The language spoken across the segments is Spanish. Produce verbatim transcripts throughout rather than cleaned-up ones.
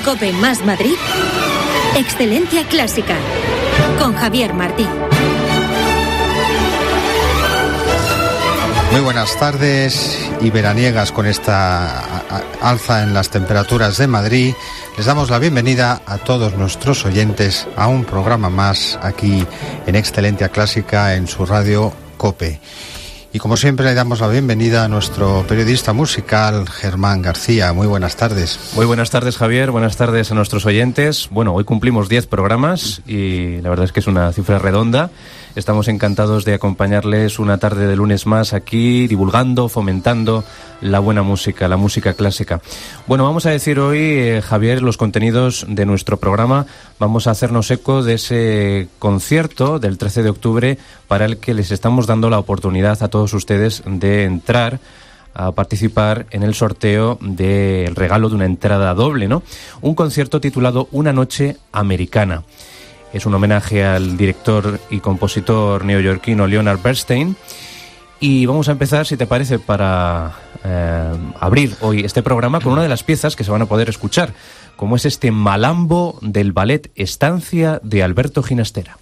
COPE más Madrid, Excelencia Clásica, con Javier Martí. Muy buenas tardes y veraniegas con esta alza en las temperaturas de Madrid. Les damos la bienvenida a todos nuestros oyentes a un programa más aquí en Excelencia Clásica en su radio COPE. Y como siempre le damos la bienvenida a nuestro periodista musical Germán García. Muy buenas tardes. Muy buenas tardes, Javier. Buenas tardes a nuestros oyentes. Bueno, hoy cumplimos diez programas y la verdad es que es una cifra redonda. Estamos encantados de acompañarles una tarde de lunes más aquí, divulgando, fomentando la buena música, la música clásica. Bueno, vamos a decir hoy, eh, Javier, los contenidos de nuestro programa. Vamos a hacernos eco de ese concierto del trece de octubre para el que les estamos dando la oportunidad a todos ustedes de entrar a participar en el sorteo del regalo de una entrada doble, ¿no? Un concierto titulado Una noche americana. Es un homenaje al director y compositor neoyorquino Leonard Bernstein. Y vamos a empezar, si te parece, para eh, abrir hoy este programa con una de las piezas que se van a poder escuchar, como es este Malambo del ballet Estancia de Alberto Ginastera.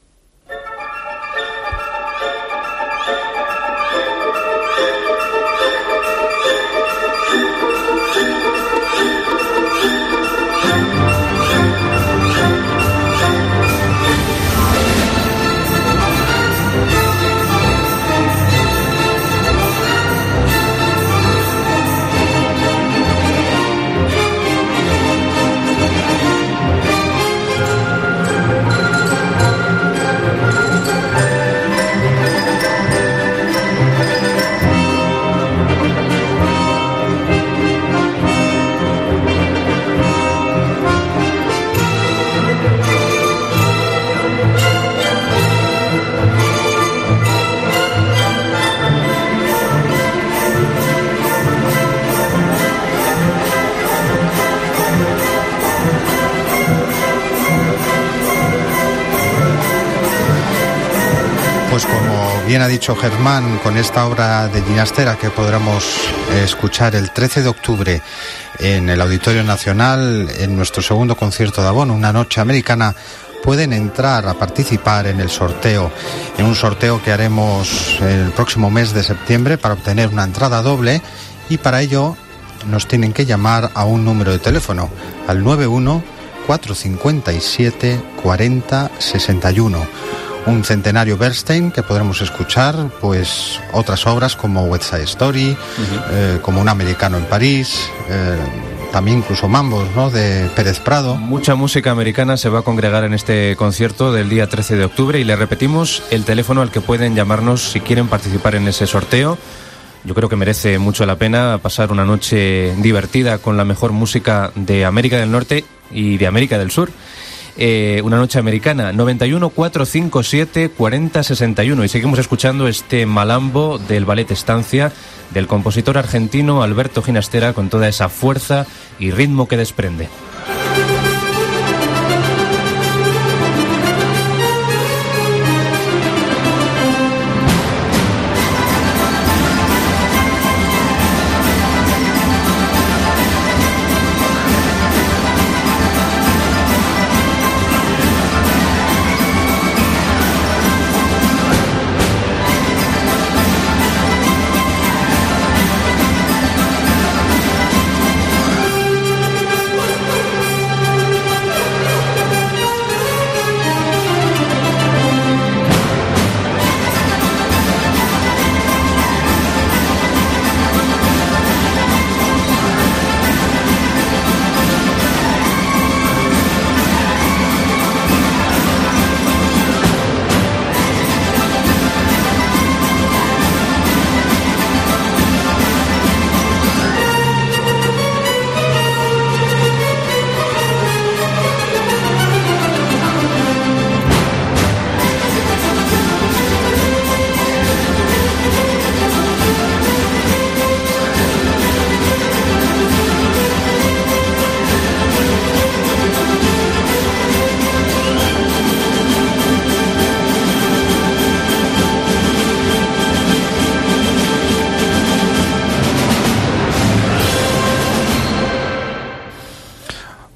Pues como bien ha dicho Germán, con esta obra de Ginastera que podremos escuchar el trece de octubre en el Auditorio Nacional, en nuestro segundo concierto de abono, Una noche americana, pueden entrar a participar en el sorteo, en un sorteo que haremos el próximo mes de septiembre para obtener una entrada doble, y para ello nos tienen que llamar a un número de teléfono, al nueve uno cuatro cinco siete cuatro cero seis uno. Un centenario Bernstein que podremos escuchar, pues otras obras como West Side Story, uh-huh. eh, como Un americano en París, eh, también incluso mambos, ¿no?, de Pérez Prado. Mucha música americana se va a congregar en este concierto del día trece de octubre y le repetimos el teléfono al que pueden llamarnos si quieren participar en ese sorteo. Yo creo que merece mucho la pena pasar una noche divertida con la mejor música de América del Norte y de América del Sur. Eh, una noche americana, noventa y uno cuatro cinco siete cuatro cero seis uno, y seguimos escuchando este Malambo del ballet Estancia del compositor argentino Alberto Ginastera, con toda esa fuerza y ritmo que desprende.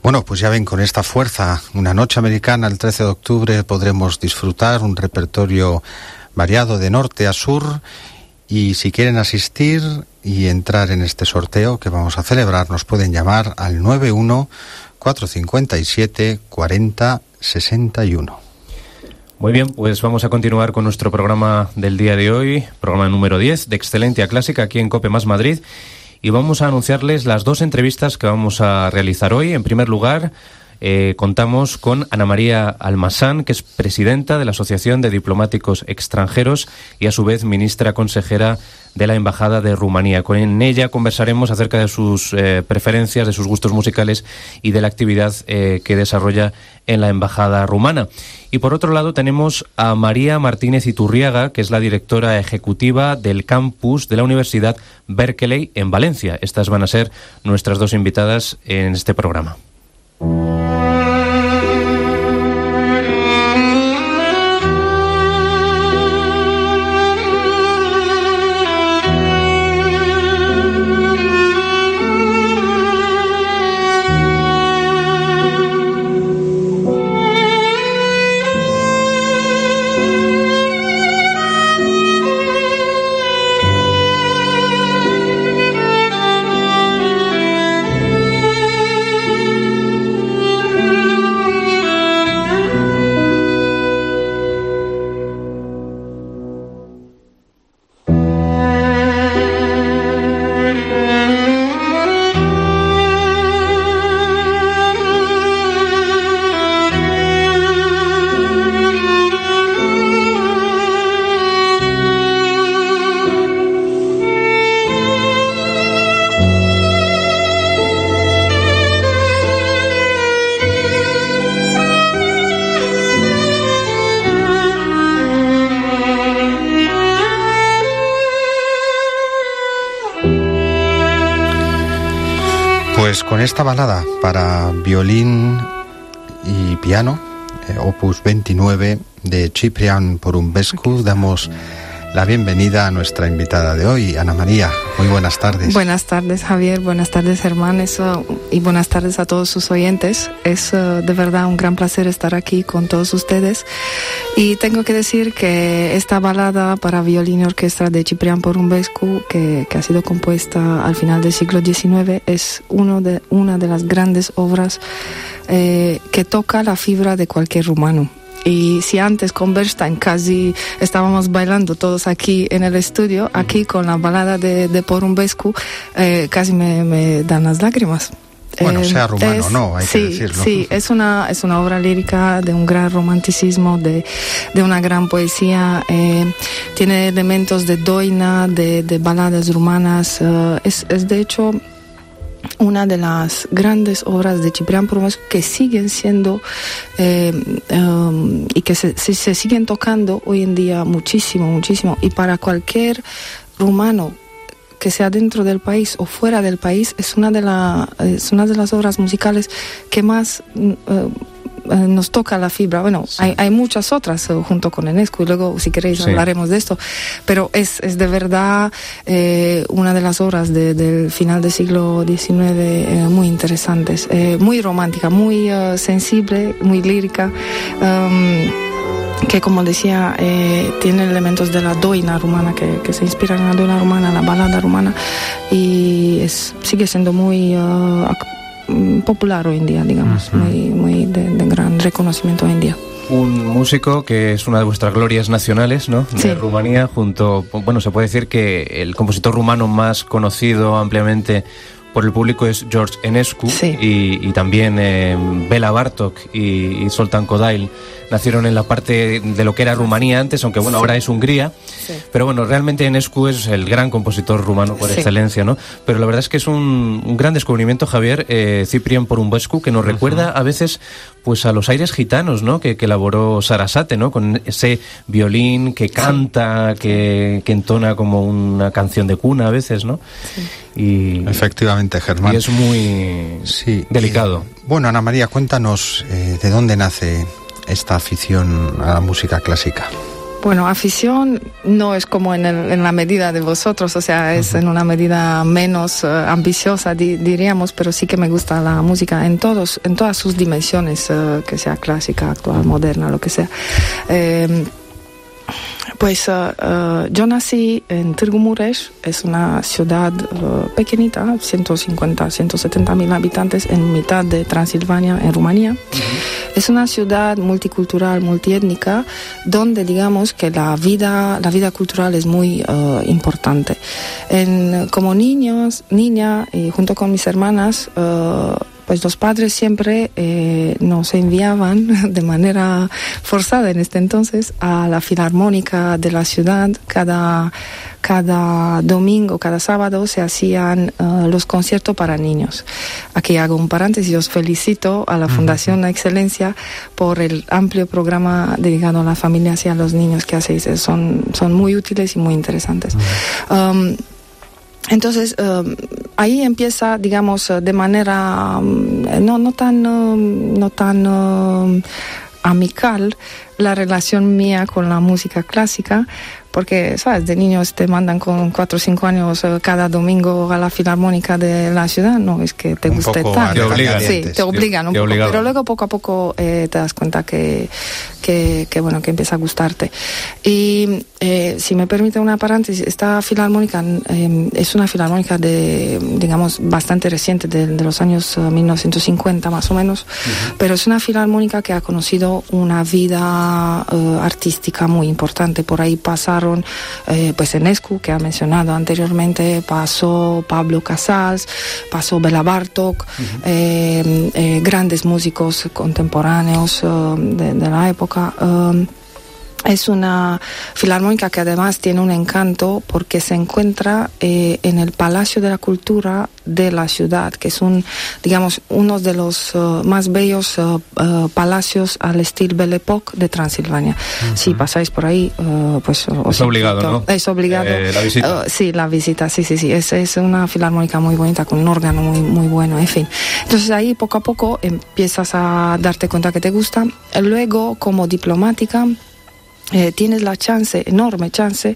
Bueno, pues ya ven, con esta fuerza, una noche americana el trece de octubre podremos disfrutar un repertorio variado de norte a sur, y si quieren asistir y entrar en este sorteo que vamos a celebrar, nos pueden llamar al nueve uno cuatro cinco siete cuatro cero seis uno. Muy bien, pues vamos a continuar con nuestro programa del día de hoy, programa número diez de Excelencia Clásica aquí en COPE Más Madrid, y vamos a anunciarles las dos entrevistas que vamos a realizar hoy. En primer lugar, eh, contamos con Ana María Almasán, que es presidenta de la Asociación de Diplomáticos Extranjeros y a su vez ministra consejera de la Embajada de Rumanía. Con ella conversaremos acerca de sus eh, preferencias, de sus gustos musicales y de la actividad eh, que desarrolla en la Embajada rumana. Y por otro lado tenemos a María Martínez Iturriaga, que es la directora ejecutiva del campus de la Universidad Berkeley en Valencia. Estas van a ser nuestras dos invitadas en este programa. Pues con esta balada para violín y piano, eh, opus veintinueve de Ciprian Porumbescu, damos la bienvenida a nuestra invitada de hoy, Ana María. Muy buenas tardes. Buenas tardes, Javier. Buenas tardes, Germán. Eso, y buenas tardes a todos sus oyentes. Es uh, de verdad un gran placer estar aquí con todos ustedes. Y tengo que decir que esta balada para violín y orquesta de Ciprian Porumbescu, que, que ha sido compuesta al final del siglo diecinueve, es uno de, una de las grandes obras eh, que toca la fibra de cualquier rumano. Y si antes con Bernstein casi estábamos bailando todos aquí en el estudio, aquí con la balada de, de Porumbescu eh, casi me, me dan las lágrimas. Bueno, sea rumano, es, no, hay sí, que decirlo. Sí, es una, es una obra lírica de un gran romanticismo, de, de una gran poesía. Eh, tiene elementos de doina, de, de baladas rumanas. Uh, es, es de hecho una de las grandes obras de Ciprian Porumbescu que siguen siendo eh, um, y que se, se, se siguen tocando hoy en día muchísimo, muchísimo. Y para cualquier rumano que sea dentro del país o fuera del país, es una de, la, es una de las obras musicales que más uh, nos toca la fibra. Bueno, sí. hay, hay muchas otras uh, junto con Enescu, y luego si queréis sí. hablaremos de esto, pero es, es de verdad eh, una de las obras de, del final del siglo diecinueve eh, muy interesantes, eh, muy romántica, muy uh, sensible, muy lírica, um, que como decía eh, tiene elementos de la doina rumana, que, que se inspira en la doina rumana, la balada rumana, y es, sigue siendo muy uh, popular hoy en día, digamos, uh-huh. muy, muy de, de gran reconocimiento hoy en día. Un músico que es una de vuestras glorias nacionales, ¿no? De sí. Rumanía, junto, bueno, se puede decir que el compositor rumano más conocido ampliamente por el público es George Enescu, sí. y, y también eh, Bela Bartok y, y Zoltán Kodály nacieron en la parte de lo que era Rumanía antes, aunque bueno, sí. ahora es Hungría, sí. pero bueno, realmente Enescu es el gran compositor rumano por sí. excelencia, ¿no? Pero la verdad es que es un, un gran descubrimiento, Javier, eh, Ciprian Porumbescu, que nos uh-huh. recuerda a veces pues a los aires gitanos, ¿no? Que, que elaboró Sarasate, ¿no? Con ese violín que canta, que, que entona como una canción de cuna a veces, ¿no? Sí. Y, efectivamente, Germán. Y es muy sí. delicado. Eh, bueno, Ana María, cuéntanos eh, de dónde nace esta afición a la música clásica. Bueno, afición no es como en, el, en la medida de vosotros, o sea, es uh-huh. en una medida menos uh, ambiciosa, di, diríamos, pero sí que me gusta la música en todos, en todas sus dimensiones, uh, que sea clásica, actual, moderna, lo que sea. Eh, Pues uh, uh, yo nací en Târgu Mureș, es una ciudad uh, pequeñita, ciento cincuenta, ciento setenta mil habitantes en mitad de Transilvania, en Rumanía. Uh-huh. Es una ciudad multicultural, multiétnica, donde digamos que la vida, la vida cultural es muy uh, importante. En, como niños, niña y junto con mis hermanas, uh, pues los padres siempre eh, nos enviaban de manera forzada en este entonces a la filarmónica de la ciudad. Cada, cada domingo, cada sábado se hacían uh, los conciertos para niños. Aquí hago un paréntesis, os felicito a la Fundación La Excelencia por el amplio programa dedicado a las familias y a los niños que hacéis. Son, son muy útiles y muy interesantes. Um, Entonces, um, ahí empieza, digamos, de manera um, no, no tan, um, no tan um, amical la relación mía con la música clásica, porque, ¿sabes? De niños te mandan con cuatro o cinco años uh, cada domingo a la filarmónica de la ciudad, no es que te un guste poco tanto. Te obligan. Sí, te obligan un te poco, obligaban. pero luego poco a poco eh, te das cuenta que, que, que, bueno, que empieza a gustarte. Y eh, si me permite una paréntesis, esta filarmónica eh, es una filarmónica de, digamos, bastante reciente, de, de los años uh, mil novecientos cincuenta más o menos, uh-huh. pero es una filarmónica que ha conocido una vida uh, artística muy importante. Por ahí pasaron Eh, pues Enescu, que ha mencionado anteriormente, pasó Pablo Casals, pasó Bela Bartók, uh-huh. eh, eh, grandes músicos contemporáneos uh, de, de la época. Um, Es una filarmónica que además tiene un encanto porque se encuentra eh, en el Palacio de la Cultura de la ciudad, que es un, digamos, uno de los uh, más bellos uh, uh, palacios al estilo Belle Époque de Transilvania. Uh-huh. Si pasáis por ahí, uh, pues os es obligado, invito. ¿no? Es obligado. Eh, la visita. Uh, sí, la visita, sí, sí, sí. Es, es una filarmónica muy bonita, con un órgano muy, muy bueno, en fin. Entonces ahí poco a poco empiezas a darte cuenta que te gusta. Luego, como diplomática, Eh, tienes la chance, enorme chance,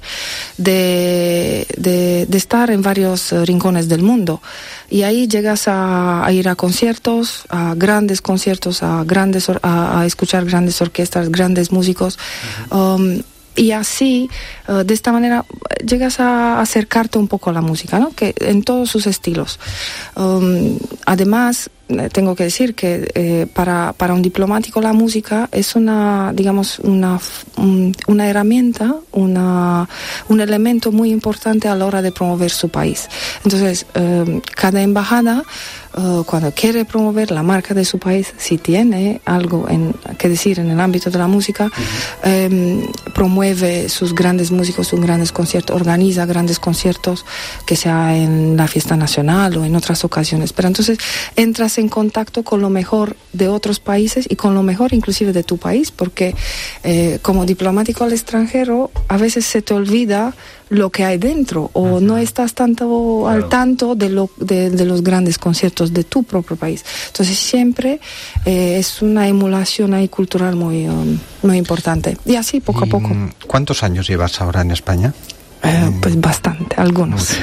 de, de, de estar en varios uh, rincones del mundo. Y ahí llegas a, a ir a conciertos, a grandes conciertos, a, grandes or- a, a escuchar grandes orquestas, grandes músicos. Uh-huh. Um, Y así, uh, de esta manera, llegas a acercarte un poco a la música, ¿no? Que en todos sus estilos. Um, además, tengo que decir que eh, para, para un diplomático la música es una, digamos, una, un, una herramienta, una, un elemento muy importante a la hora de promover su país. Entonces, um, cada embajada, Uh, cuando quiere promover la marca de su país, si tiene algo en, que decir en el ámbito de la música, uh-huh. um, promueve sus grandes músicos, sus grandes conciertos, organiza grandes conciertos, que sea en la fiesta nacional o en otras ocasiones. Pero entonces entras en contacto con lo mejor de otros países y con lo mejor inclusive de tu país, porque eh, como diplomático al extranjero a veces se te olvida lo que hay dentro, o uh-huh. no estás tanto claro. al tanto de, lo, de, de los grandes conciertos de tu propio país. Entonces siempre eh, es una emulación ahí cultural muy, um, muy importante. Y así poco a poco. ¿Cuántos años llevas ahora en España? Eh, pues bastante, algunos.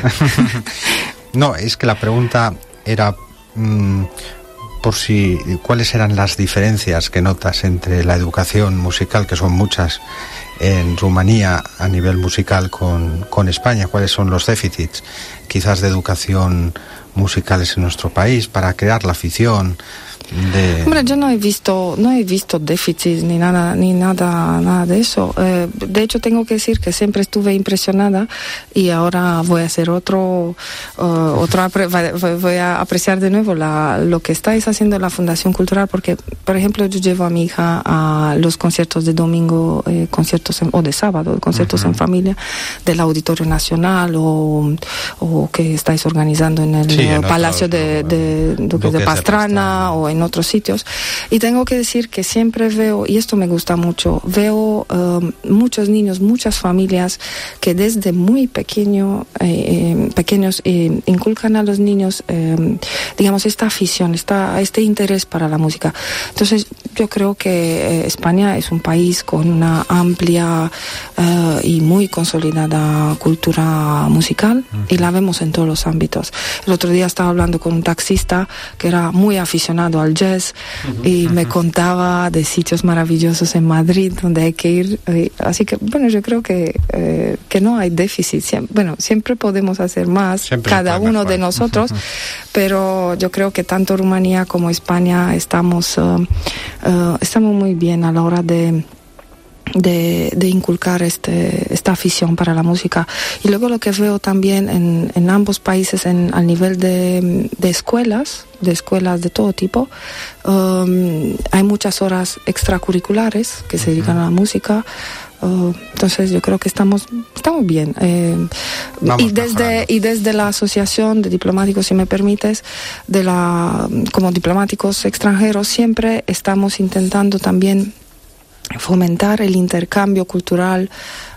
No, es que la pregunta era mmm, por si cuáles eran las diferencias que notas entre la educación musical, que son muchas, en Rumanía a nivel musical con, con España. ¿Cuáles son los déficits quizás de educación musicales en nuestro país para crear la afición? De... Hombre, yo no he visto, no he visto déficits ni nada, ni nada, nada de eso. Eh, de hecho, tengo que decir que siempre estuve impresionada y ahora voy a hacer otro, uh, otro voy a apreciar de nuevo la, lo que estáis haciendo en la Fundación Cultural, porque, por ejemplo, yo llevo a mi hija a los conciertos de domingo, eh, conciertos en, o de sábado, conciertos uh-huh. en familia del Auditorio Nacional o, o que estáis organizando en el sí, en Palacio otro, de, de, de, Duques de Pastrana, de Pastrana o en otros sitios, y tengo que decir que siempre veo, y esto me gusta mucho, veo um, muchos niños, muchas familias que desde muy pequeño, eh, eh, pequeños eh, inculcan a los niños, eh, digamos, esta afición, esta, este interés para la música. Entonces, yo creo que eh, España es un país con una amplia eh, y muy consolidada cultura musical uh-huh. y la vemos en todos los ámbitos. El otro día estaba hablando con un taxista que era muy aficionado al jazz uh-huh. y uh-huh. me contaba de sitios maravillosos en Madrid donde hay que ir. Eh, así que, bueno, yo creo que, eh, que no hay déficit. Siem- bueno, siempre podemos hacer más, siempre cada uno mejor. de nosotros, uh-huh. pero yo creo que tanto Rumanía como España estamos, uh, uh, estamos muy bien a la hora de De, de inculcar este, esta afición para la música. Y luego lo que veo también en, en ambos países en, al nivel de, de escuelas, de escuelas de todo tipo, um, hay muchas horas extracurriculares que se dedican a la música. Uh, entonces yo creo que estamos estamos bien. Eh, y desde y desde la Asociación de Diplomáticos, si me permites, de la como diplomáticos extranjeros, siempre estamos intentando también fomentar el intercambio cultural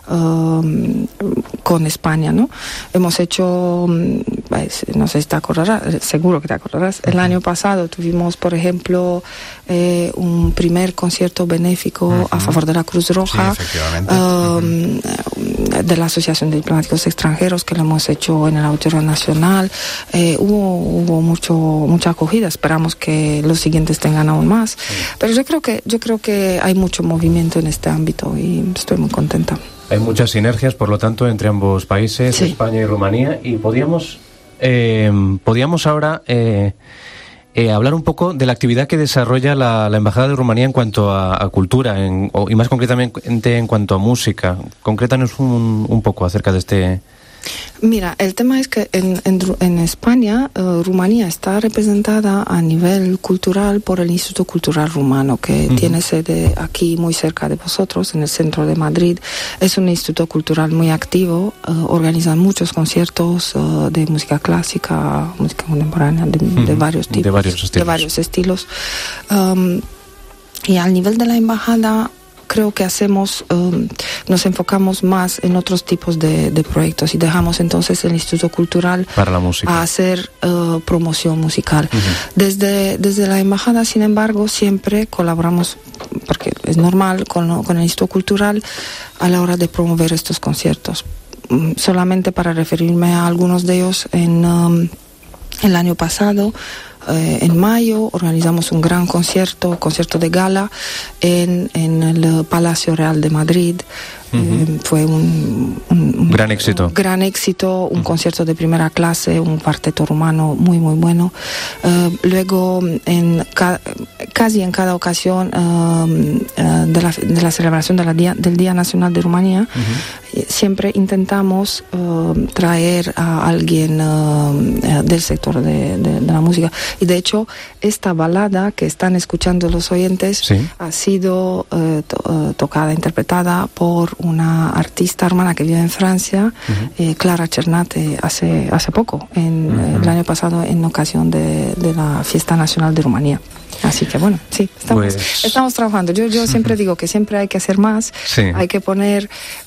um, con España, ¿no? Hemos hecho, pues, no sé si te acordarás, seguro que te acordarás, el año pasado tuvimos, por ejemplo, eh, un primer concierto benéfico uh-huh. a favor de la Cruz Roja, sí, efectivamente. um, uh-huh. de la Asociación de Diplomáticos Extranjeros, que lo hemos hecho en el Auditorio Nacional. Eh, hubo hubo mucho mucha acogida, esperamos que los siguientes tengan aún más. Sí. Pero yo creo que yo creo que hay mucho movimiento en este ámbito y estoy muy contenta. Hay muchas sinergias, por lo tanto, entre ambos países, sí. España y Rumanía, y podíamos, eh, podíamos ahora eh, eh, hablar un poco de la actividad que desarrolla la, la Embajada de Rumanía en cuanto a, a cultura, en, o, y más concretamente en cuanto a música. Concrétanos un, un poco acerca de este... Mira, el tema es que en, en, en España, uh, Rumanía está representada a nivel cultural por el Instituto Cultural Rumano, que uh-huh. tiene sede aquí muy cerca de vosotros, en el centro de Madrid. Es un instituto cultural muy activo, uh, organizan muchos conciertos uh, de música clásica, música contemporánea, de, uh-huh. de varios tipos, de varios estilos. De varios estilos. Um, y al nivel de la embajada, creo que hacemos, um, nos enfocamos más en otros tipos de, de proyectos y dejamos entonces el Instituto Cultural para la música. A hacer uh, promoción musical. Uh-huh. Desde, desde la Embajada, sin embargo, siempre colaboramos, porque es normal, con, con el Instituto Cultural a la hora de promover estos conciertos. Um, solamente para referirme a algunos de ellos, en um, el año pasado, Eh, en mayo organizamos un gran concierto, concierto de gala en, en el Palacio Real de Madrid. Uh-huh. Eh, fue un, un, un gran éxito. Un gran éxito, un uh-huh. concierto de primera clase, un cuarteto rumano muy muy bueno. Uh, luego, en ca- casi en cada ocasión uh, uh, de, la, de la celebración de la día, del Día Nacional de Rumanía, uh-huh. siempre intentamos uh, traer a alguien uh, del sector de, de, de la música. Y de hecho, esta balada que están escuchando los oyentes ¿sí? ha sido uh, to- uh, tocada, interpretada por una artista hermana que vive en Francia, uh-huh. eh, Clara Cernate, hace hace poco, en uh-huh. el año pasado, en ocasión de, de la Fiesta Nacional de Rumanía. Así que bueno, sí, estamos, pues... estamos trabajando. Yo, yo siempre digo que siempre hay que hacer más, sí. hay que poner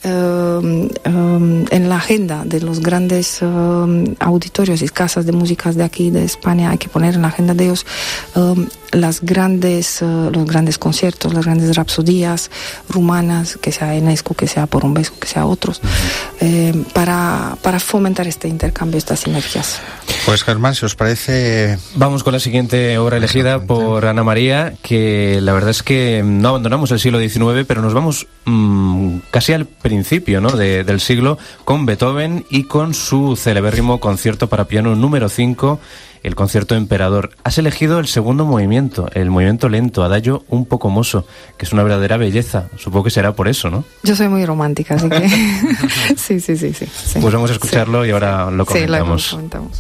um, um, en la agenda de los grandes um, auditorios y casas de músicas de aquí, de España, hay que poner en la agenda de ellos um, las grandes, uh, los grandes conciertos, las grandes rapsodías rumanas, que sea Enescu, que sea Porumbescu, que sea otros, uh-huh. eh, para, para fomentar este intercambio, estas sinergias. Pues Germán, si os parece... Vamos con la siguiente obra elegida por Ana María, que la verdad es que no abandonamos el siglo diecinueve, pero nos vamos mmm, casi al principio, ¿no?, de, del siglo, con Beethoven y con su celebérrimo concierto para piano número cinco, el concierto Emperador. Has elegido el segundo movimiento, el movimiento lento, adagio un poco mosso, que es una verdadera belleza. Supongo que será por eso, ¿no? Yo soy muy romántica, así que... sí, sí, sí, sí, sí. Pues vamos a escucharlo sí. y ahora lo comentamos. Sí, lo comentamos.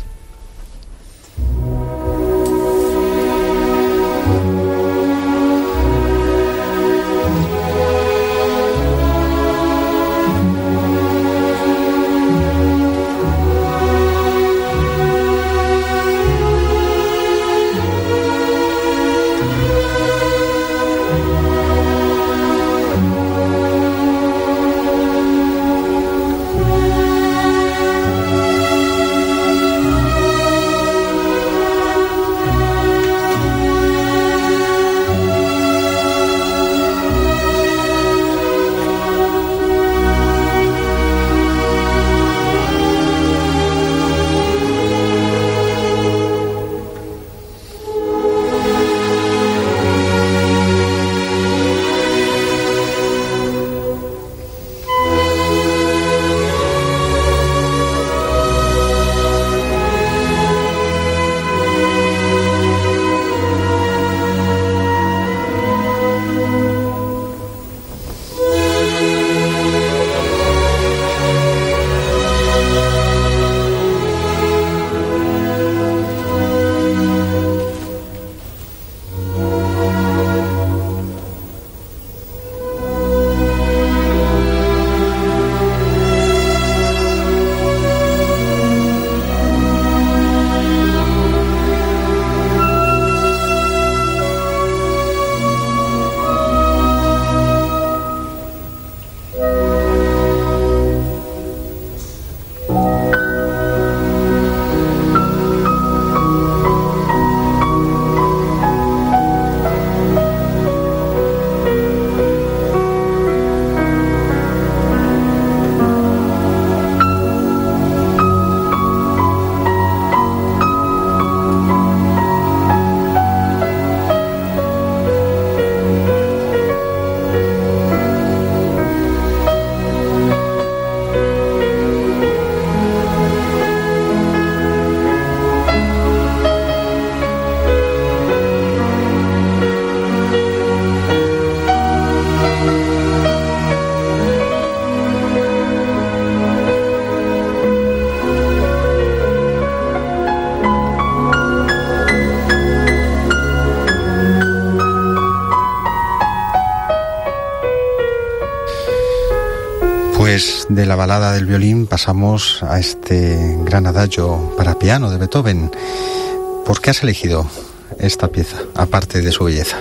Después de la balada del violín pasamos a este gran adagio para piano de Beethoven. ¿Por qué has elegido esta pieza, aparte de su belleza?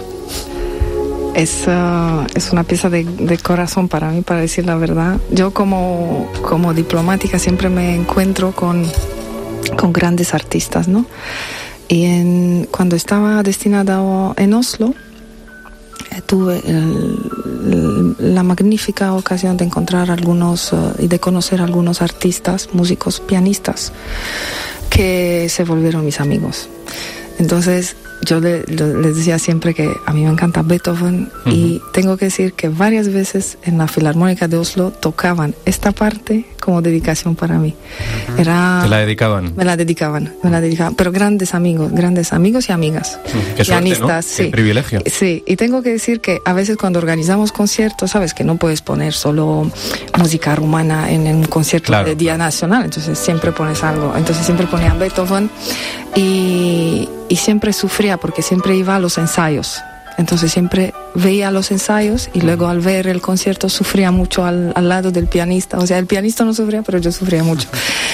Es, uh, es una pieza de, de corazón para mí, para decir la verdad. Yo como, como diplomática siempre me encuentro con, con grandes artistas, ¿no? Y en, cuando estaba destinada en Oslo, tuve el, el, la magnífica ocasión de encontrar algunos uh, y de conocer algunos artistas, músicos, pianistas que se volvieron mis amigos. Entonces yo le, le, les decía siempre que a mí me encanta Beethoven, uh-huh. y tengo que decir que varias veces en la Filarmónica de Oslo tocaban esta parte como dedicación para mí. Uh-huh. Era, ¿te la dedicaban? Me la dedicaban, me la dedicaban, pero grandes amigos, grandes amigos y amigas. Uh-huh. Qué suerte, ¿no? Sí. Qué privilegio. Sí, y tengo que decir que a veces cuando organizamos conciertos, sabes que no puedes poner solo música rumana en, en un concierto claro, de Día claro. Nacional, entonces siempre pones algo. Entonces siempre ponía Beethoven y, y siempre sufría porque siempre iba a los ensayos. Entonces siempre veía los ensayos y luego al ver el concierto sufría mucho al, al lado del pianista. O sea, el pianista no sufría, pero yo sufría mucho.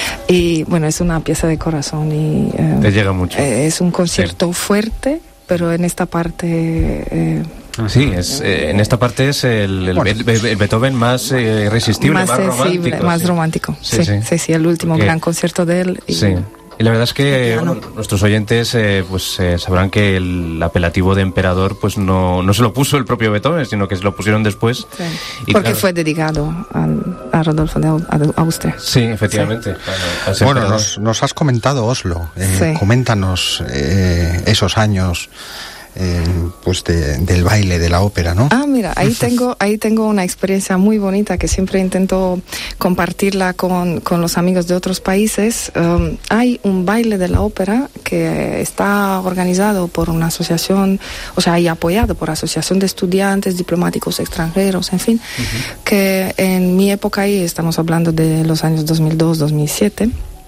Y bueno, es una pieza de corazón y... Eh, te llega mucho. Eh, es un concierto sí. fuerte, pero en esta parte... Eh, sí, es, eh, en esta parte es el, el, bueno, el, el Beethoven más eh, irresistible, más, más sensible, romántico. Más sí. romántico, sí sí, sí, sí, sí, el último Porque, gran concierto de él. Y, sí. Y la verdad es que bueno, nuestros oyentes eh, pues eh, sabrán que el apelativo de emperador pues no, no se lo puso el propio Beethoven, sino que se lo pusieron después. Sí. Y porque claro, fue dedicado al, a Rodolfo de Austria. Sí, efectivamente. Sí. Para, para bueno, nos, nos has comentado Oslo. Eh, sí. Coméntanos eh, esos años. Eh, pues de, del baile, de la ópera, ¿no? Ah, mira, ahí tengo, ahí tengo una experiencia muy bonita que siempre intento compartirla con, con los amigos de otros países. Um, hay un baile de la ópera que está organizado por una asociación, o sea, y apoyado por asociación de estudiantes, diplomáticos extranjeros, en fin, uh-huh. que en mi época, ahí estamos hablando de los años dos mil dos, dos mil siete,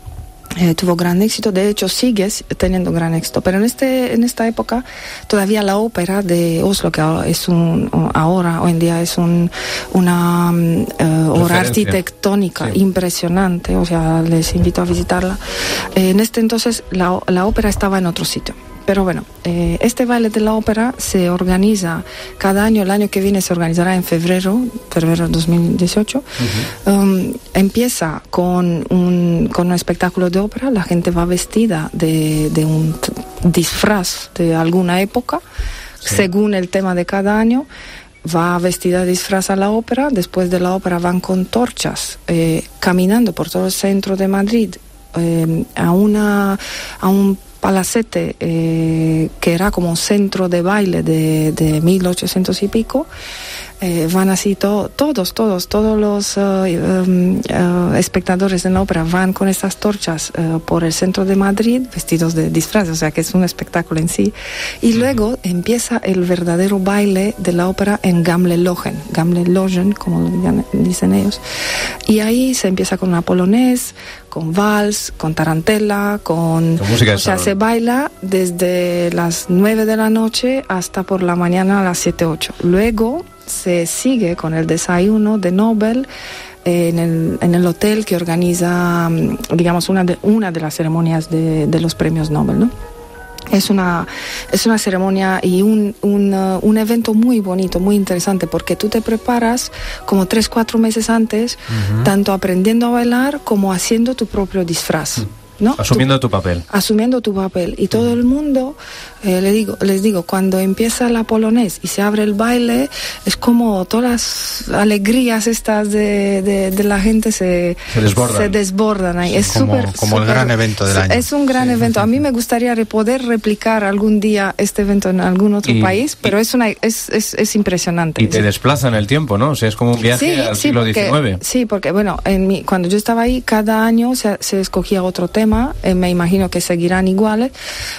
Eh, tuvo gran éxito, de hecho sigue teniendo gran éxito, pero en este en esta época todavía la ópera de Oslo, que es un ahora hoy en día es un una uh, obra arquitectónica sí. impresionante, o sea, les invito a visitarla. Eh, en este entonces la, la ópera estaba en otro sitio. Pero bueno, eh, este baile de la ópera se organiza cada año, el año que viene se organizará en febrero, febrero de dos mil dieciocho. Uh-huh. Um, empieza con un, con un espectáculo de ópera, la gente va vestida de, de un t- disfraz de alguna época, sí. según el tema de cada año. Va vestida de disfraz a la ópera, después de la ópera van con torchas, eh, caminando por todo el centro de Madrid, eh, a, una, a un palacete eh, que era como centro de baile de, de mil ochocientos y pico. Eh, van así to- todos, todos, todos los uh, um, uh, espectadores de la ópera van con estas torchas uh, por el centro de Madrid vestidos de disfraz, o sea que es un espectáculo en sí. Y luego empieza el verdadero baile de la ópera en Gamle Logen, Gamle Logen, como dicen ellos. Y ahí se empieza con una polonés, con vals, con tarantela, con... con música de o sea, salón. Se baila desde las nueve de la noche hasta por la mañana a las siete, ocho. Luego se sigue con el desayuno de Nobel eh, en, el, en el hotel que organiza, digamos, una de, una de las ceremonias de, de los premios Nobel, ¿no? Es una, es una ceremonia y un, un, uh, un evento muy bonito, muy interesante, porque tú te preparas como tres, cuatro meses antes, uh-huh. tanto aprendiendo a bailar como haciendo tu propio disfraz. Uh-huh. ¿No? Asumiendo tu, tu papel. Asumiendo tu papel. Y todo el mundo, eh, le digo, les digo, cuando empieza la polonés y se abre el baile, es como todas las alegrías estas de, de, de la gente se, se desbordan. Se desbordan ahí. Sí, es como super, como super, el gran evento del año. Es un gran sí. evento. A mí me gustaría poder replicar algún día este evento en algún otro y, país, pero y, es, una, es, es, es impresionante. Y te sí. desplaza en el tiempo, ¿no? O sea, es como un viaje sí, al sí, siglo porque, diecinueve. Sí, porque bueno, en mi, cuando yo estaba ahí, cada año se, se escogía otro tema, eh, me imagino que seguirán iguales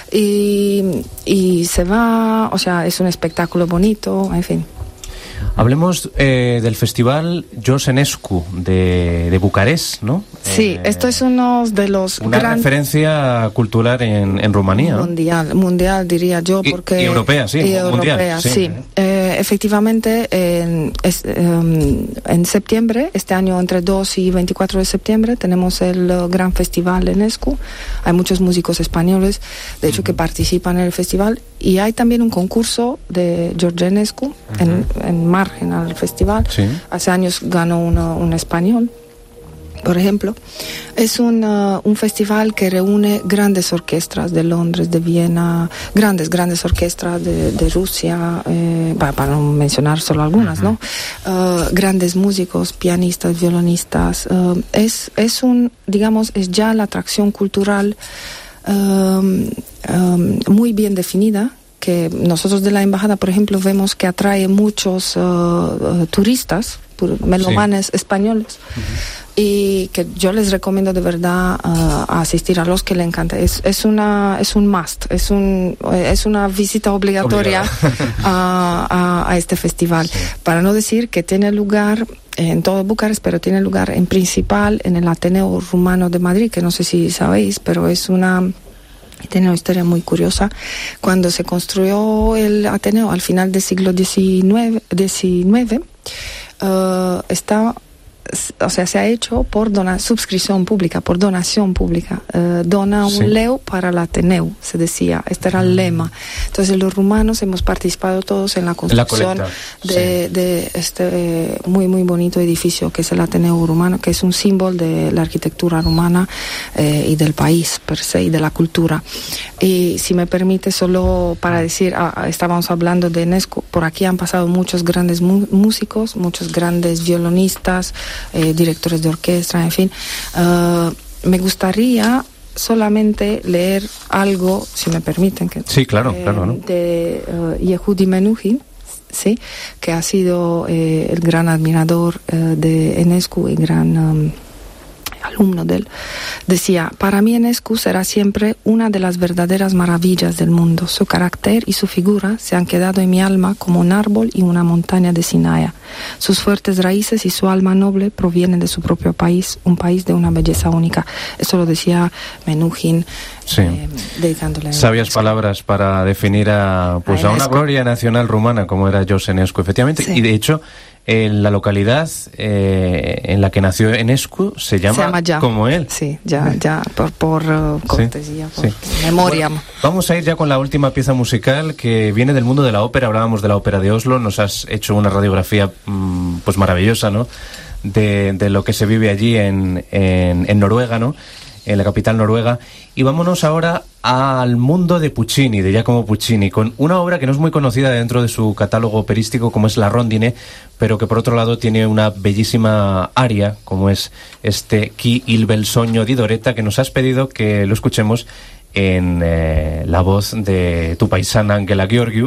y, y se va, o sea, es un espectáculo bonito, en fin. Hablemos eh, del festival Jos Enescu de, de Bucarest, ¿no? Sí, eh, esto es uno de los una gran... referencia cultural en, en Rumanía, mundial, ¿no? mundial diría yo, porque y, y europea, sí, y mundial, europea, sí. sí. Eh, Eh, efectivamente, en, es, um, en septiembre, este año entre dos y veinticuatro de septiembre, tenemos el uh, gran festival Enescu. Hay muchos músicos españoles, de hecho, uh-huh. que participan en el festival. Y hay también un concurso de George Enescu, uh-huh. en, en margen al festival. Sí. Hace años ganó uno, un español, por ejemplo. Es un, uh, un festival que reúne grandes orquestas de Londres, de Viena, grandes, grandes orquestas de, de Rusia, eh, para, para no mencionar solo algunas, uh-huh. ¿no? Uh, grandes músicos, pianistas, violonistas. Uh, es, es un, digamos, es ya la atracción cultural um, um, muy bien definida, que nosotros de la embajada, por ejemplo, vemos que atrae muchos uh, uh, turistas, melomanes sí. españoles. Uh-huh. Y que yo les recomiendo de verdad uh, asistir a los que les encanta. Es, es una es un must, es un es una visita obligatoria a, a, a este festival. Sí. Para no decir que tiene lugar en todo Bucarest, pero tiene lugar en principal en el Ateneo Rumano de Madrid, que no sé si sabéis, pero es una tiene una historia muy curiosa. Cuando se construyó el Ateneo al final del siglo diecinueve, diecinueve uh, estaba o sea, se ha hecho por dona, suscripción pública, por donación pública. Uh, dona un sí. leu para el Ateneu, se decía. Este era el lema. Entonces, los rumanos hemos participado todos en la construcción la de, sí. de este eh, muy, muy bonito edificio que es el Ateneu rumano, que es un símbolo de la arquitectura rumana eh, y del país per se y de la cultura. Y si me permite, solo para decir, ah, estábamos hablando de Enescu, por aquí han pasado muchos grandes mu- músicos, muchos grandes violonistas, Eh, directores de orquesta, en fin. Uh, me gustaría solamente leer algo, si me permiten. Que, sí, claro, eh, claro. ¿no? De uh, Yehudi Menuhin, sí, que ha sido eh, el gran admirador uh, de Enescu y gran um, alumno de él. Decía: para mí Enescu será siempre una de las verdaderas maravillas del mundo. Su carácter y su figura se han quedado en mi alma como un árbol y una montaña de Sinaia. Sus fuertes raíces y su alma noble provienen de su propio país, un país de una belleza única. Eso lo decía Menuhin, sí. eh, dedicándole sabias palabras para definir a, pues, a, a una gloria nacional rumana como era George Enescu, efectivamente. Sí. Y de hecho, en la localidad eh, en la que nació Enescu se llama, se llama ya. como él. Sí, ya, ya, por, por uh, cortesía, sí, por sí. memoria. Bueno, vamos a ir ya con la última pieza musical que viene del mundo de la ópera. Hablábamos de la ópera de Oslo, nos has hecho una radiografía mmm, pues maravillosa, ¿no? De, de lo que se vive allí en, en, en Noruega, ¿no? En la capital noruega. Y vámonos ahora al mundo de Puccini, de Giacomo Puccini, con una obra que no es muy conocida dentro de su catálogo operístico, como es La Rondine, pero que por otro lado tiene una bellísima aria, como es este Chi il bel sogno di Doretta, que nos has pedido que lo escuchemos en eh, la voz de tu paisana Angela Gheorghiu.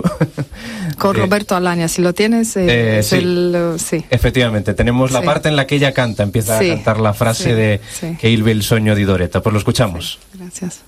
Con eh, Roberto Alagna, si lo tienes, eh, eh, es sí. el... Uh, sí. Efectivamente, tenemos la sí. parte en la que ella canta, empieza sí. a cantar la frase sí. de sí. Chi il bel sogno di Doretta. Pues lo escuchamos. Sí. Gracias.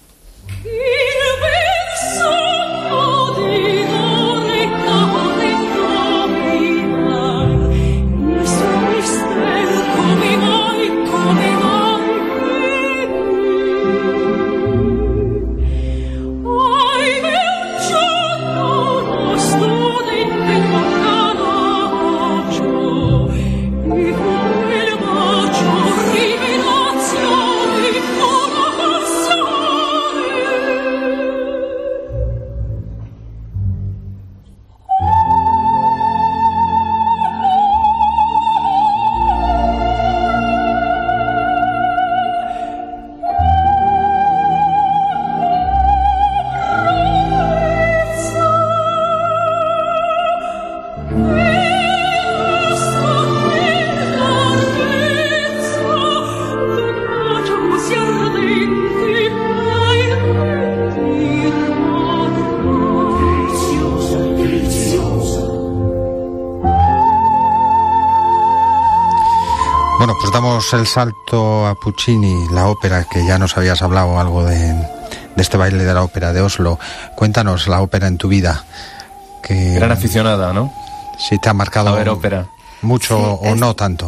Bueno, pues damos el salto a Puccini, la ópera, que ya nos habías hablado algo de, de este baile de la ópera de Oslo. Cuéntanos la ópera en tu vida. Que, gran aficionada, ¿no? Si te ha marcado a ver ópera. Mucho sí, o es, no tanto.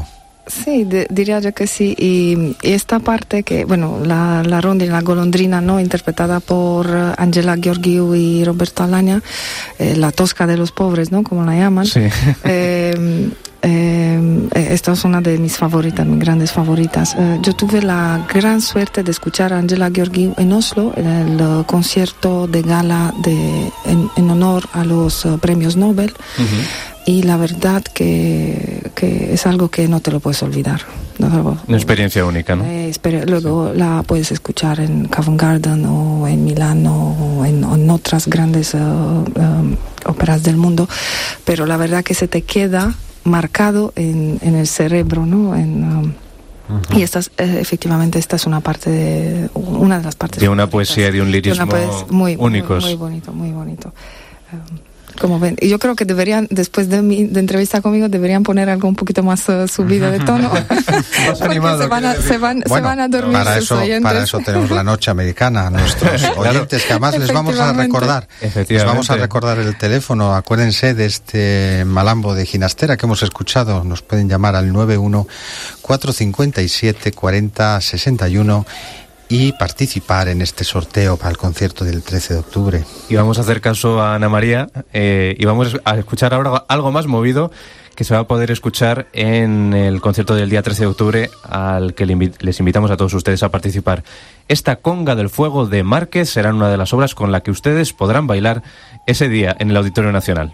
Sí, de, diría yo que sí. Y, y esta parte que, bueno, la, la rondine, la golondrina, ¿no? Interpretada por Angela Gheorghiu y Roberto Alagna, eh, la tosca de los pobres, ¿no? Como la llaman. Sí. Eh, eh, esta es una de mis favoritas, mis grandes favoritas. Eh, yo tuve la gran suerte de escuchar a Angela Gheorghiu en Oslo, en el uh, concierto de gala de, en, en honor a los uh, premios Nobel. Uh-huh. Y la verdad que, que es algo que no te lo puedes olvidar. No, una experiencia única, ¿no? Eh, espera, luego sí. La puedes escuchar en Covent Garden o en Milán o en, o en otras grandes uh, um, óperas del mundo, pero la verdad que se te queda marcado en, en el cerebro, ¿no? En, um, uh-huh. Y esta es, eh, efectivamente esta es una parte de una de las partes de una poesía y de un lirismo de muy, únicos. Muy, muy bonito, muy bonito. Um, Como ven, y yo creo que deberían, después de mi de entrevista conmigo, deberían poner algo un poquito más uh, subido de tono. Más animado, se van a, se van, bueno, se van a dormir para sus eso, oyentes. para eso tenemos la noche americana, nuestros oyentes, que además les vamos a recordar, les vamos a recordar el teléfono. Acuérdense de este malambo de Ginastera que hemos escuchado. Nos pueden llamar al nueve uno cuatro cinco siete cuatro cero seis uno y participar en este sorteo para el concierto del trece de octubre. Y vamos a hacer caso a Ana María eh, y vamos a escuchar ahora algo más movido que se va a poder escuchar en el concierto del día trece de octubre, al que les invitamos a todos ustedes a participar. Esta Conga del Fuego de Márquez será una de las obras con la que ustedes podrán bailar ese día en el Auditorio Nacional.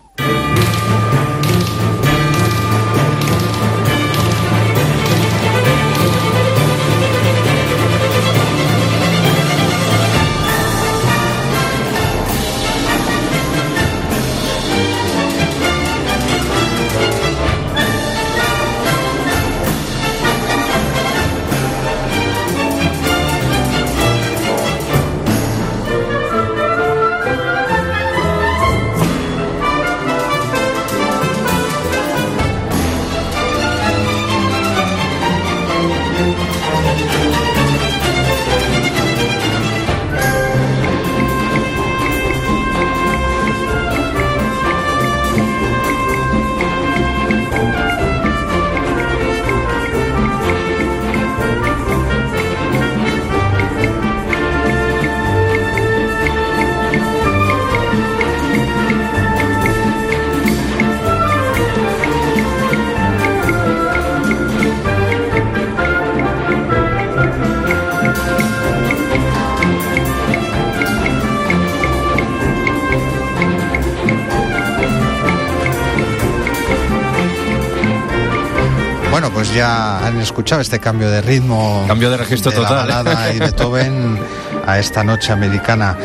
Bueno, pues ya han escuchado este cambio de ritmo, cambio de registro de total, la balada y Beethoven a esta noche americana.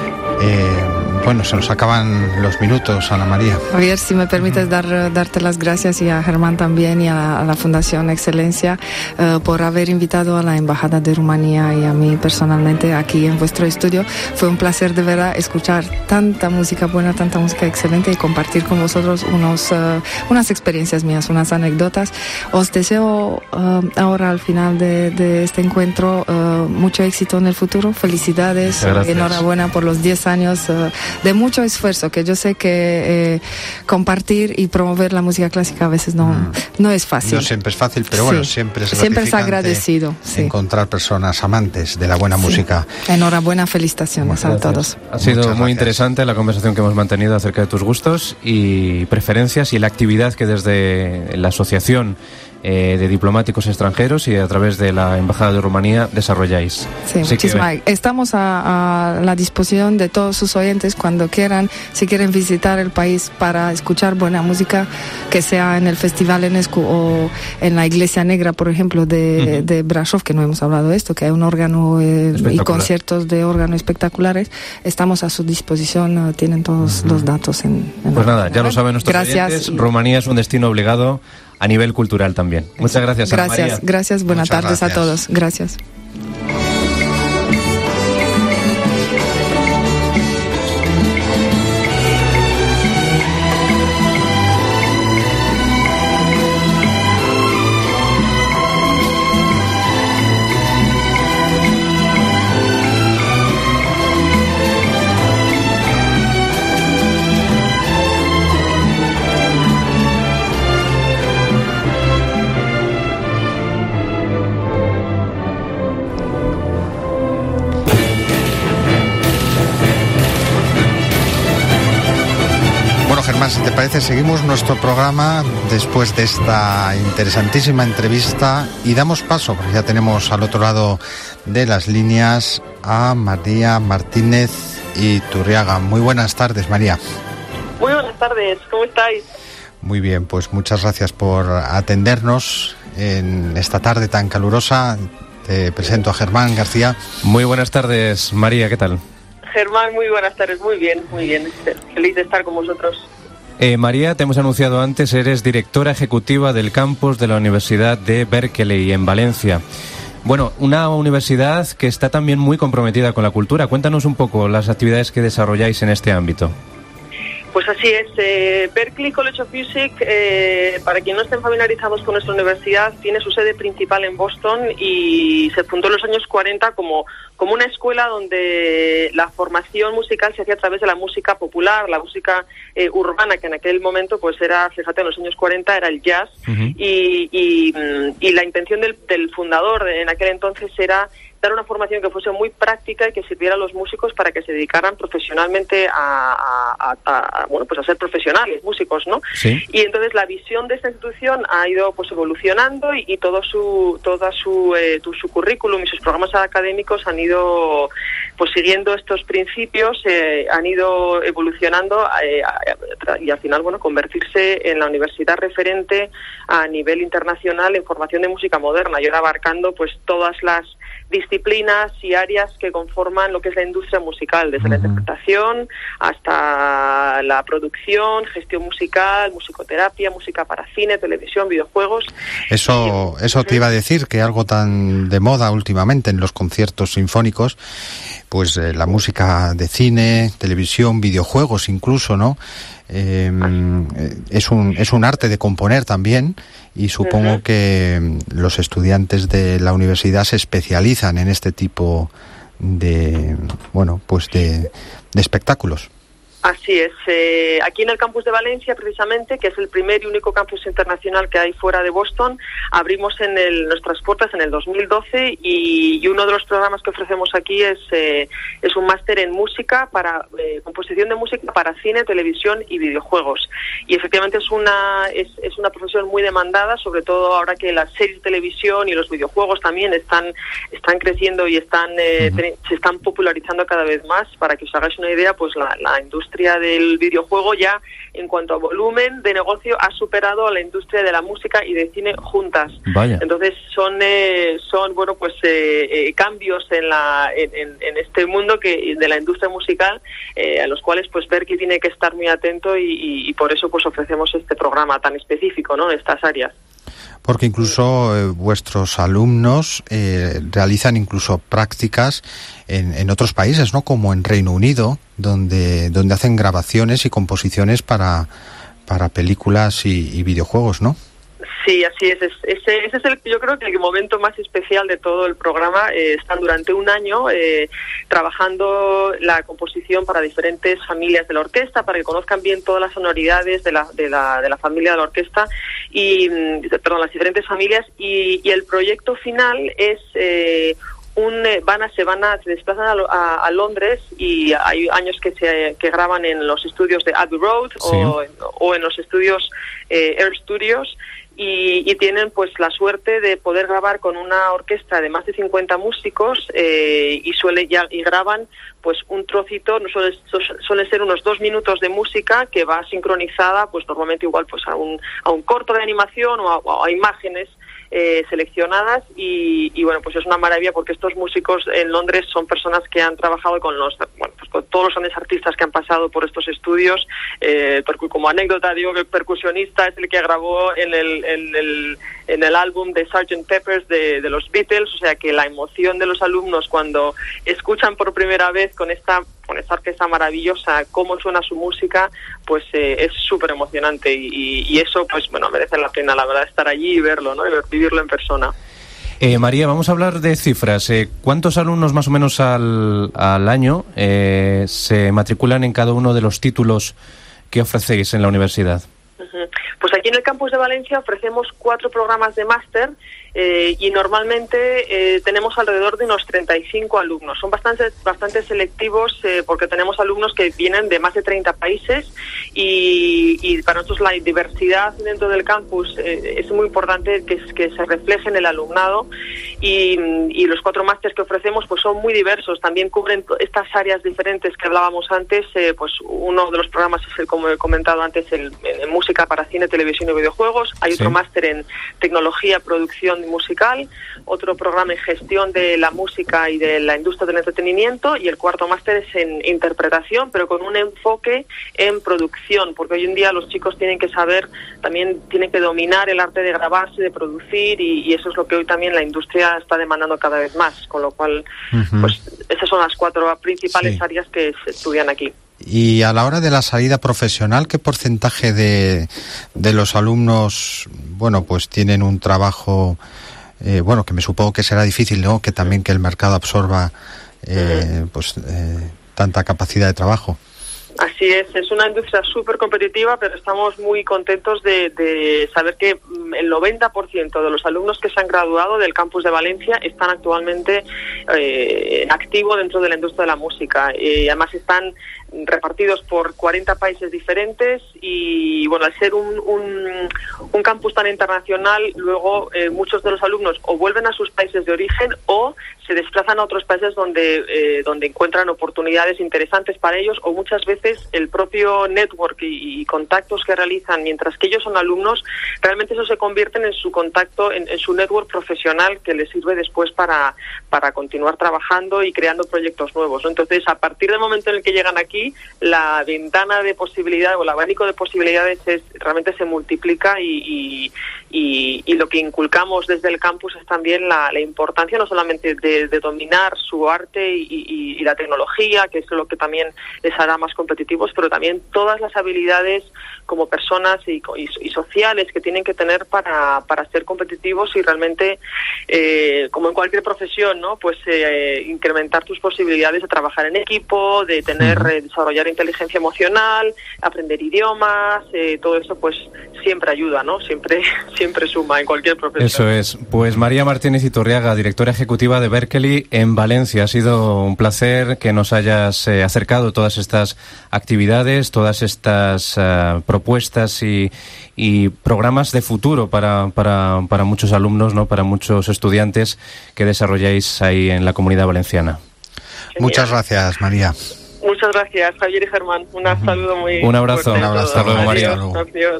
Eh, bueno, se nos acaban los minutos, Ana María. Javier, si me permites dar, darte las gracias, y a Germán también, y a, a la Fundación Excelencia, uh, por haber invitado a la Embajada de Rumanía y a mí personalmente aquí en vuestro estudio. Fue un placer de verdad escuchar tanta música buena, tanta música excelente, y compartir con vosotros unos, uh, unas experiencias mías, unas anécdotas. Os deseo uh, ahora, al final de, de este encuentro, uh, mucho éxito en el futuro. Felicidades, enhorabuena por los diez años uh, de mucho esfuerzo, que yo sé que eh, compartir y promover la música clásica a veces no, mm. no es fácil. No siempre es fácil, pero sí. bueno, siempre es siempre es agradecido. Sí. Encontrar personas amantes de la buena sí. música. Enhorabuena, felicitaciones a todos. Ha sido Muchas muy gracias. interesante la conversación que hemos mantenido acerca de tus gustos y preferencias y la actividad que desde la asociación Eh, de diplomáticos extranjeros y a través de la Embajada de Rumanía desarrolláis. Sí, muchísimas. Estamos a, a la disposición de todos sus oyentes cuando quieran, si quieren visitar el país para escuchar buena música, que sea en el Festival Enescu o en la Iglesia Negra, por ejemplo, de, uh-huh. de Brasov, que no hemos hablado de esto, que hay un órgano eh, y conciertos de órgano espectaculares. Estamos a su disposición, uh, tienen todos uh-huh. los datos en, en Pues nada, ya lo saben nuestros Gracias oyentes, y... Rumanía es un destino obligado a nivel cultural también. Muchas gracias, Ana Gracias, María. gracias, buenas Muchas tardes gracias. a todos. Gracias. Germán, si te parece, seguimos nuestro programa después de esta interesantísima entrevista y damos paso, porque ya tenemos al otro lado de las líneas a María Martínez Iturriaga. Muy buenas tardes, María. Muy buenas tardes, ¿cómo estáis? Muy bien, pues muchas gracias por atendernos en esta tarde tan calurosa. Te presento a Germán García. Muy buenas tardes, María, ¿qué tal? Germán, muy buenas tardes, muy bien, muy bien. Feliz de estar con vosotros. Eh, María, te hemos anunciado antes, eres directora ejecutiva del campus de la Universidad de Berkeley, en Valencia. Bueno, una universidad que está también muy comprometida con la cultura. Cuéntanos un poco las actividades que desarrolláis en este ámbito. Pues así es, eh, Berklee College of Music, eh, para quien no estén familiarizados con nuestra universidad, tiene su sede principal en Boston y se fundó en los años cuarenta como, como una escuela donde la formación musical se hacía a través de la música popular, la música eh, urbana, que en aquel momento pues era, fíjate, en los años cuarenta era el jazz, uh-huh. y, y, y la intención del, del fundador en aquel entonces era dar una formación que fuese muy práctica y que sirviera a los músicos para que se dedicaran profesionalmente a, a, a, a bueno, pues a ser profesionales, músicos, ¿no? Sí. Y entonces la visión de esta institución ha ido pues evolucionando y, y todo su toda su eh, tu, su currículum y sus programas académicos han ido pues siguiendo estos principios, eh, han ido evolucionando eh, y al final, bueno, convertirse en la universidad referente a nivel internacional en formación de música moderna y ahora abarcando pues todas las disciplinas y áreas que conforman lo que es la industria musical, desde uh-huh. la interpretación hasta la producción, gestión musical, musicoterapia, música para cine, televisión, videojuegos. Eso, eso te iba a decir, que algo tan de moda últimamente en los conciertos sinfónicos, pues eh, la música de cine, televisión, videojuegos incluso, ¿no? Eh, es un es un arte de componer también y supongo uh-huh. que los estudiantes de la universidad se especializan en este tipo de bueno pues de, de espectáculos. Así es. Eh, aquí en el campus de Valencia, precisamente, que es el primer y único campus internacional que hay fuera de Boston, abrimos en el, nuestras puertas en el dos mil doce y, y uno de los programas que ofrecemos aquí es eh, es un máster en música para eh, composición de música para cine, televisión y videojuegos. Y efectivamente es una es, es una profesión muy demandada, sobre todo ahora que las series de televisión y los videojuegos también están están creciendo y están eh, uh-huh. te, se están popularizando cada vez más. Para que os hagáis una idea, pues la, la industria del videojuego ya en cuanto a volumen de negocio ha superado a la industria de la música y de cine juntas. Vaya. Entonces son eh, son bueno pues eh, eh, cambios en la en, en, en este mundo que de la industria musical eh, a los cuales pues Berklee tiene que estar muy atento y, y, y por eso pues ofrecemos este programa tan específico, ¿no?, en estas áreas. Porque incluso eh, vuestros alumnos eh, realizan incluso prácticas en, en otros países, ¿no? Como en Reino Unido, donde donde hacen grabaciones y composiciones para para películas y, y videojuegos, ¿no? Sí, así es. Ese, ese es el, yo creo que el momento más especial de todo el programa. Eh, están durante un año eh, trabajando la composición para diferentes familias de la orquesta, para que conozcan bien todas las sonoridades de la, de la, de la familia de la orquesta y, perdón, las diferentes familias. Y, y el proyecto final es eh, un eh, van a se van a se desplazan a, a, a Londres y hay años que se que graban en los estudios de Abbey Road sí. o, o en los estudios eh, Air Studios. Y, y tienen pues la suerte de poder grabar con una orquesta de más de cincuenta músicos eh, y suele ya y graban pues un trocito, no suele, suele ser unos dos minutos de música que va sincronizada pues normalmente igual pues a un a un corto de animación o a, o a imágenes eh, seleccionadas y, y bueno pues es una maravilla porque estos músicos en Londres son personas que han trabajado con los bueno pues con todos los grandes artistas que han pasado por estos estudios. Eh, como anécdota digo que el percusionista es el que grabó en el en el en el álbum de sergeant Pepper's de, de los Beatles, o sea que la emoción de los alumnos cuando escuchan por primera vez con esta con esta orquesta maravillosa cómo suena su música, pues eh, es súper emocionante y, y eso pues bueno merece la pena la verdad estar allí y verlo, ¿no? Y vivirlo en persona. Eh, María, vamos a hablar de cifras. Eh, ¿Cuántos alumnos más o menos al, al año eh, se matriculan en cada uno de los títulos que ofrecéis en la universidad? Pues aquí en el campus de Valencia ofrecemos cuatro programas de máster eh, y normalmente eh, tenemos alrededor de unos treinta y cinco alumnos. Son bastante, bastante selectivos eh, porque tenemos alumnos que vienen de más de treinta países y, y para nosotros la diversidad dentro del campus eh, es muy importante que, que se refleje en el alumnado y, y los cuatro másteres que ofrecemos pues son muy diversos, también cubren estas áreas diferentes que hablábamos antes. Eh, pues uno de los programas es el, como he comentado antes, el, en música para cine, televisión y videojuegos. Hay sí. otro máster en tecnología, producción musical, otro programa en gestión de la música y de la industria del entretenimiento, y el cuarto máster es en interpretación, pero con un enfoque en producción, porque hoy en día los chicos tienen que saber, también tienen que dominar el arte de grabarse, de producir, y, y eso es lo que hoy también la industria está demandando cada vez más, con lo cual uh-huh. pues esas son las cuatro principales sí. áreas que se estudian aquí. Y a la hora de la salida profesional, ¿qué porcentaje de, de los alumnos, bueno, pues tienen un trabajo, eh, bueno, que me supongo que será difícil, ¿no? Que también que el mercado absorba, eh, uh-huh. pues, eh, tanta capacidad de trabajo. Así es, es una industria súper competitiva, pero estamos muy contentos de, de saber que el noventa por ciento de los alumnos que se han graduado del campus de Valencia están actualmente eh, en activo dentro de la industria de la música. Eh, además están repartidos por cuarenta países diferentes y, bueno, al ser un, un, un campus tan internacional, luego eh, muchos de los alumnos o vuelven a sus países de origen o se desplazan a otros países donde, eh, donde encuentran oportunidades interesantes para ellos, o muchas veces el propio network y, y contactos que realizan mientras que ellos son alumnos, realmente eso se convierten en su contacto, en, en su network profesional que les sirve después para, para continuar trabajando y creando proyectos nuevos, ¿no? Entonces, a partir del momento en el que llegan aquí, la ventana de posibilidades o el abanico de posibilidades es, realmente se multiplica y, y, y, y lo que inculcamos desde el campus es también la, la importancia no solamente de, de dominar su arte y, y, y la tecnología, que es lo que también les hará más competitivos, pero también todas las habilidades como personas y, y, y sociales que tienen que tener para, para ser competitivos y realmente, eh, como en cualquier profesión, ¿no? Pues eh, incrementar tus posibilidades de trabajar en equipo, de tener, eh, desarrollar inteligencia emocional, aprender idiomas, eh, todo eso pues siempre ayuda, ¿no? Siempre, siempre suma en cualquier profesión. Eso es. Pues María Martínez Iturriaga, directora ejecutiva de Berklee en Valencia. Ha sido un placer que nos hayas eh, acercado todas estas actividades, todas estas uh, propuestas y, y programas de futuro para, para, para muchos alumnos, ¿no? Para muchos estudiantes que desarrolláis ahí en la Comunidad Valenciana. Genial. Muchas gracias, María. Muchas gracias, Javier y Germán. Un uh-huh. saludo muy Un abrazo. fuerte. Un abrazo. Hasta luego, María. Adiós. Adiós.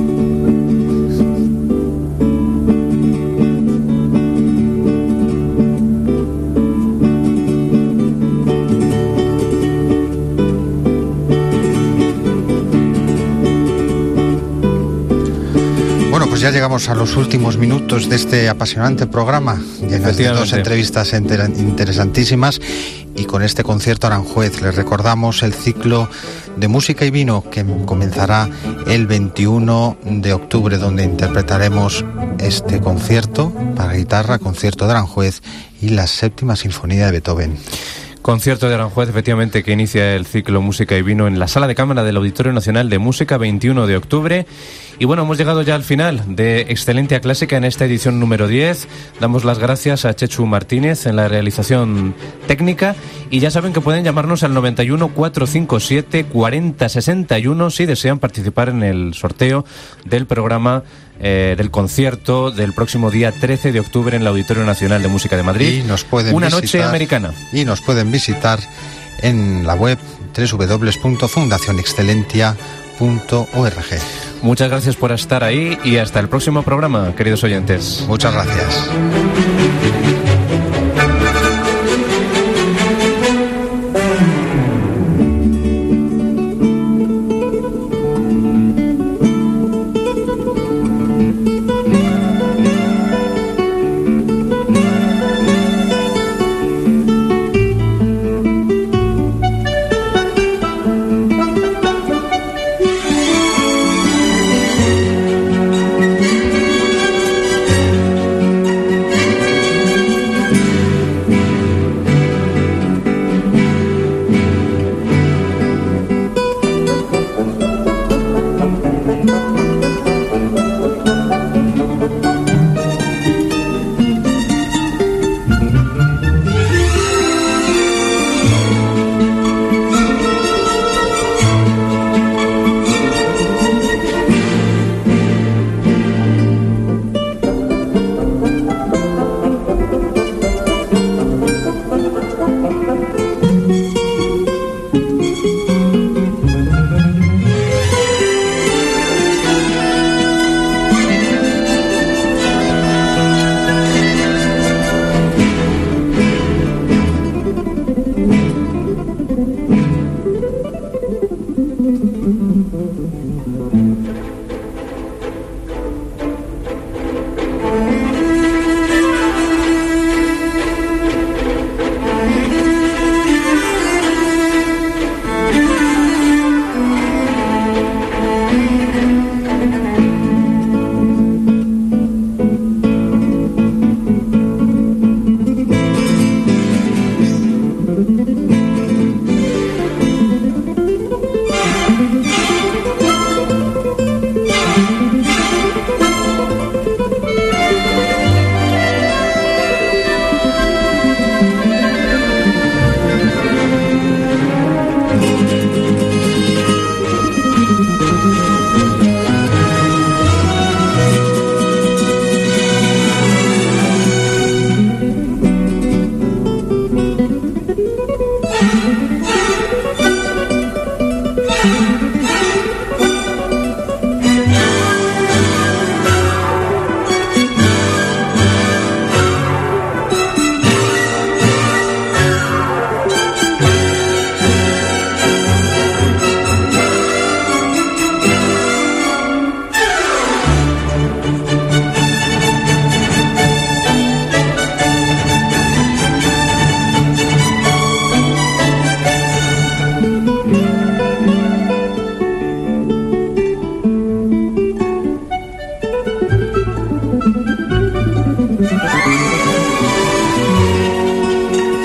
Ya llegamos a los últimos minutos de este apasionante programa, llenas de dos entrevistas interesantísimas, y con este concierto Aranjuez les recordamos el ciclo de música y vino que comenzará el veintiuno de octubre, donde interpretaremos este concierto para guitarra, concierto de Aranjuez y la séptima sinfonía de Beethoven. Concierto de Aranjuez, efectivamente, que inicia el ciclo Música y Vino en la Sala de Cámara del Auditorio Nacional de Música, veintiuno de octubre. Y bueno, hemos llegado ya al final de Excelencia Clásica en esta edición número diez. Damos las gracias a Chechu Martínez en la realización técnica. Y ya saben que pueden llamarnos al noventa y uno, cuatrocientos cincuenta y siete, cuarenta sesenta y uno si desean participar en el sorteo del programa Eh, del concierto del próximo día trece de octubre en el Auditorio Nacional de Música de Madrid. Y nos pueden Una visitar, noche americana. Y nos pueden visitar en la web doble u doble u doble u punto fundación excelentia punto org. Muchas gracias por estar ahí y hasta el próximo programa, queridos oyentes. Muchas gracias.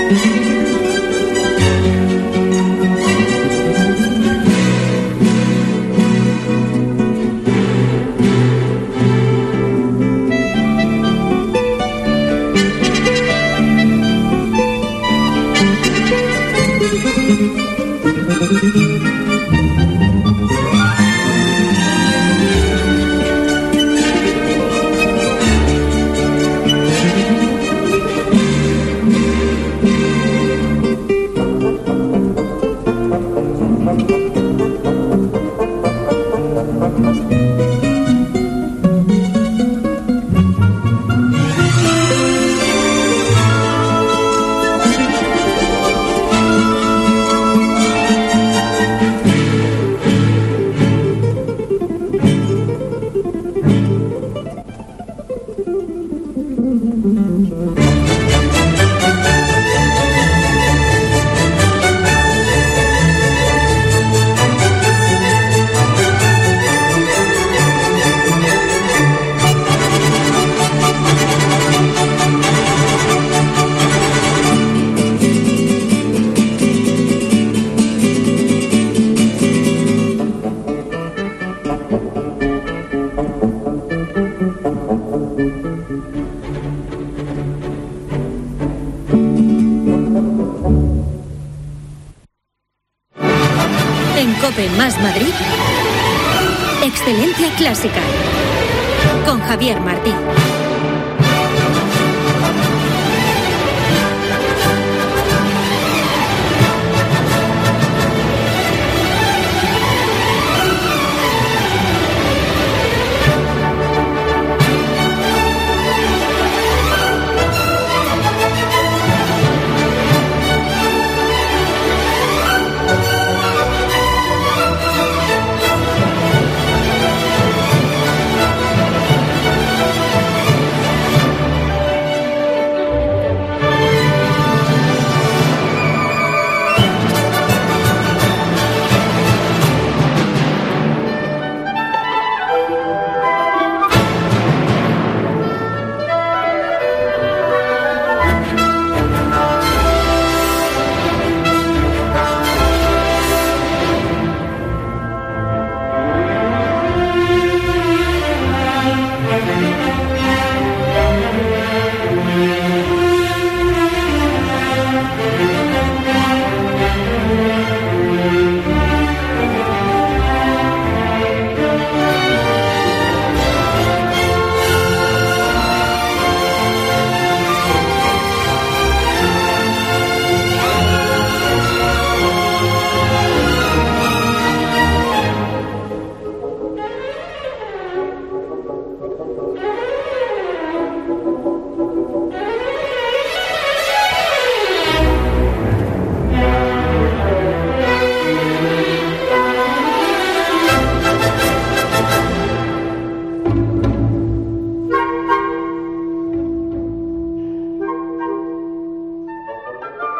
COPE más Madrid, Excelencia Clásica, con Javier Martín.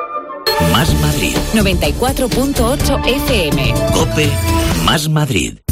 noventa y cuatro punto ocho F M. COPE más Madrid.